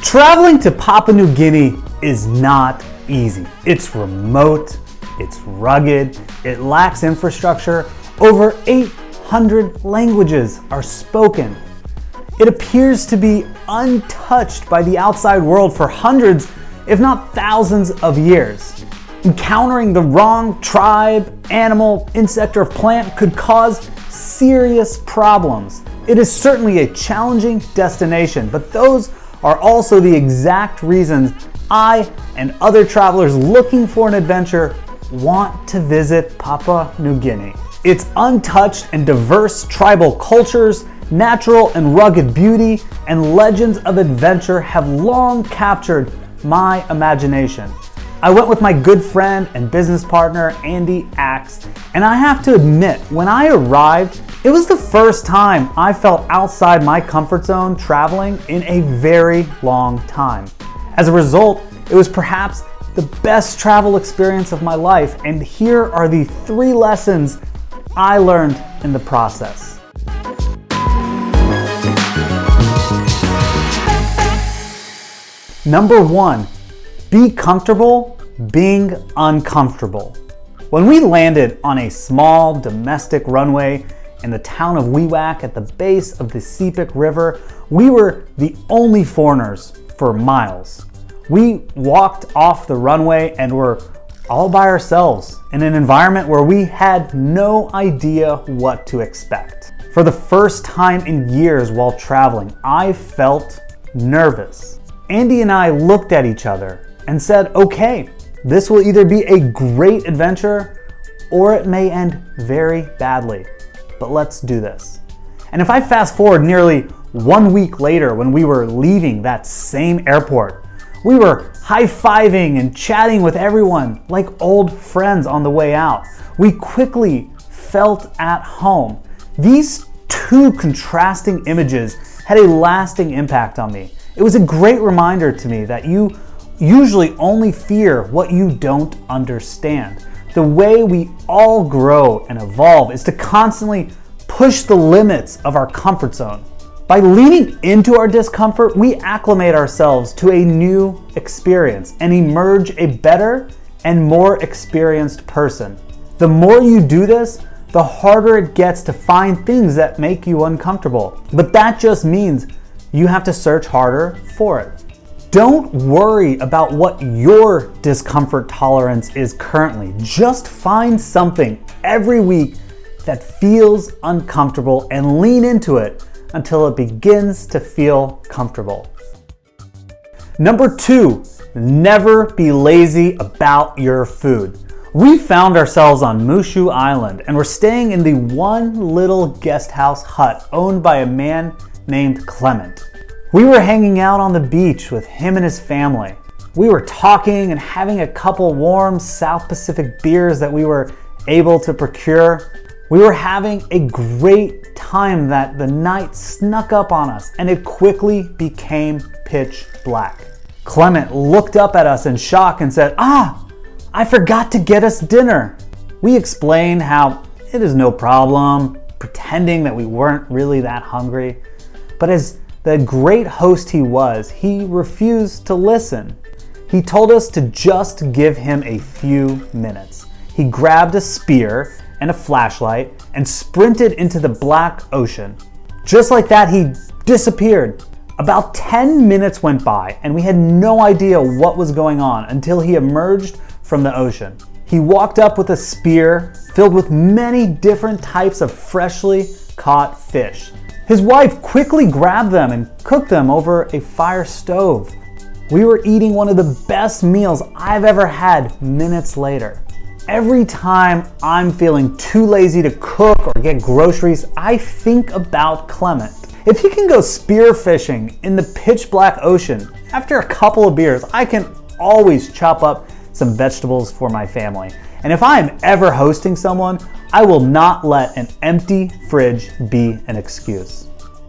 Traveling to Papua New Guinea is not easy. It's remote, it's rugged, it lacks infrastructure, over 800 languages are spoken. It appears to be untouched by the outside world for hundreds, if not thousands of years. Encountering the wrong tribe, animal, insect, or plant could cause serious problems. It is certainly a challenging destination, but those are also the exact reasons I and other travelers looking for an adventure want to visit Papua New Guinea. Its untouched and diverse tribal cultures, natural and rugged beauty, and legends of adventure have long captured my imagination. I went with my good friend and business partner, Andy Axe, and I have to admit, when I arrived, it was the first time I felt outside my comfort zone traveling in a very long time. As a result, it was perhaps the best travel experience of my life, and here are the 3 lessons I learned in the process. Number 1, be comfortable being uncomfortable. When we landed on a small domestic runway in the town of Wewak at the base of the Sepik River, we were the only foreigners for miles. We walked off the runway and were all by ourselves in an environment where we had no idea what to expect. For the first time in years while traveling, I felt nervous. Andy and I looked at each other and said, okay, this will either be a great adventure or it may end very badly, but let's do this. And if I fast forward nearly 1 week later when we were leaving that same airport, we were high-fiving and chatting with everyone like old friends on the way out. We quickly felt at home. These 2 contrasting images had a lasting impact on me. It was a great reminder to me that you usually only fear what you don't understand. The way we all grow and evolve is to constantly push the limits of our comfort zone. By leaning into our discomfort, we acclimate ourselves to a new experience and emerge a better and more experienced person. The more you do this, the harder it gets to find things that make you uncomfortable. But that just means you have to search harder for it. Don't worry about what your discomfort tolerance is currently. Just find something every week that feels uncomfortable and lean into it until it begins to feel comfortable. Number 2, never be lazy about your food. We found ourselves on Mushu Island and were staying in the one little guest house hut owned by a man named Clement. We were hanging out on the beach with him and his family. We were talking and having a couple warm South Pacific beers that we were able to procure. We were having a great time that the night snuck up on us and it quickly became pitch black. Clement looked up at us in shock and said, I forgot to get us dinner. We explained how it is no problem, pretending that we weren't really that hungry. But as the great host he was, he refused to listen. He told us to just give him a few minutes. He grabbed a spear and a flashlight and sprinted into the black ocean. Just like that, he disappeared. About 10 minutes went by and we had no idea what was going on until he emerged from the ocean. He walked up with a spear filled with many different types of freshly caught fish. His wife quickly grabbed them and cooked them over a fire stove. We were eating one of the best meals I've ever had minutes later. Every time I'm feeling too lazy to cook or get groceries, I think about Clement. If he can go spearfishing in the pitch black ocean, after a couple of beers, I can always chop up some vegetables for my family. And if I am ever hosting someone, I will not let an empty fridge be an excuse.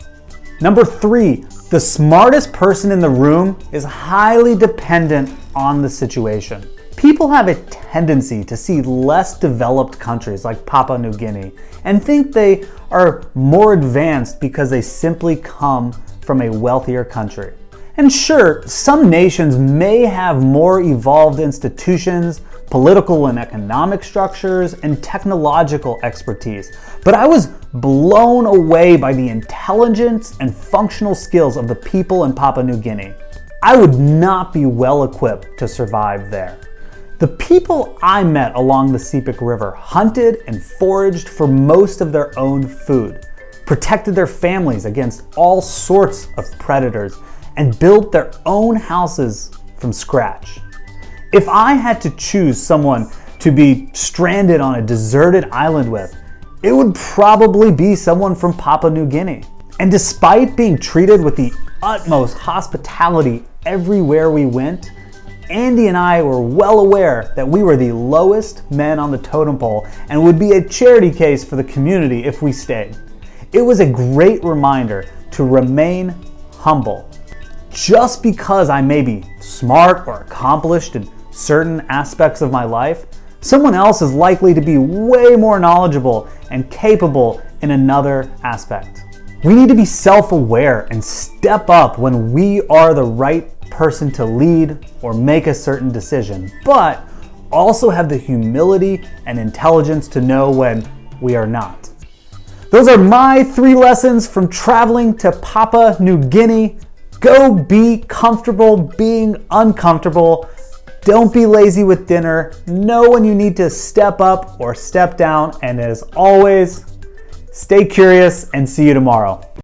Number 3, the smartest person in the room is highly dependent on the situation. People have a tendency to see less developed countries like Papua New Guinea and think they are more advanced because they simply come from a wealthier country. And sure, some nations may have more evolved institutions, political and economic structures, and technological expertise, but I was blown away by the intelligence and functional skills of the people in Papua New Guinea. I would not be well equipped to survive there. The people I met along the Sepik River hunted and foraged for most of their own food, protected their families against all sorts of predators, and built their own houses from scratch. If I had to choose someone to be stranded on a deserted island with, it would probably be someone from Papua New Guinea. And despite being treated with the utmost hospitality everywhere we went, Andy and I were well aware that we were the lowest men on the totem pole and would be a charity case for the community if we stayed. It was a great reminder to remain humble. Just because I may be smart or accomplished in certain aspects of my life, someone else is likely to be way more knowledgeable and capable in another aspect. We need to be self-aware and step up when we are the right person to lead or make a certain decision, but also have the humility and intelligence to know when we are not. Those are my 3 lessons from traveling to Papua New Guinea. Go be comfortable being uncomfortable. Don't be lazy with dinner. Know when you need to step up or step down. And as always, stay curious and see you tomorrow.